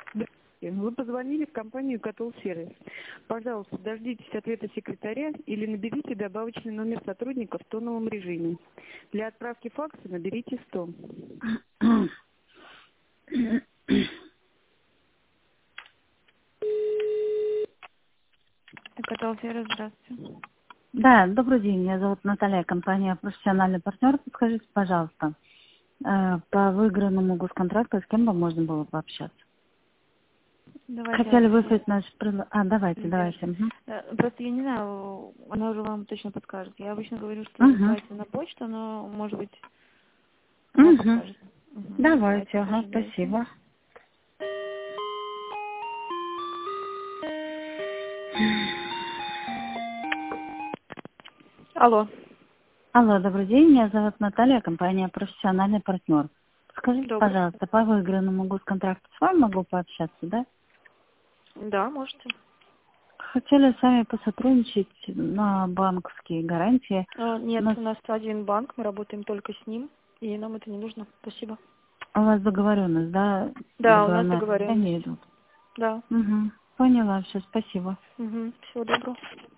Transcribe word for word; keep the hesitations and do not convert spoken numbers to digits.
Здравствуйте. Вы позвонили в компанию Котел Сервис. Пожалуйста, дождитесь ответа секретаря или наберите добавочный номер сотрудника в тоновом режиме. Для отправки факса наберите сто. Котел Сервис, здравствуйте. Да, добрый день. Меня зовут Наталья, компания «Профессиональный партнер». Подскажите, пожалуйста, э, по выигранному госконтракту с кем бы можно было пообщаться? Давайте. Хотели выслать наш... пред- А, давайте, Нет. давайте. Угу. Э, Просто я не знаю, она уже вам точно подскажет. Я обычно говорю, что Угу. давайте на почту, но, может быть, она Угу. подскажет. Угу. Давайте, Давайте, ага, дожидайся. спасибо. Алло. Алло, добрый день. Меня зовут Наталья, компания «Профессиональный партнер». Скажите, Добрый. пожалуйста, по выигранному госконтракту с вами могу пообщаться, да? Да, можете. Хотели с вами посотрудничать на банковские гарантии. А, У Нет, нас, у нас один банк, мы работаем только с ним, и нам это не нужно. Спасибо. у вас договоренность, да? Да, у нас Договорные отношения договоренность. идут. Да. Угу. Поняла, все, спасибо. Угу. Всего доброго.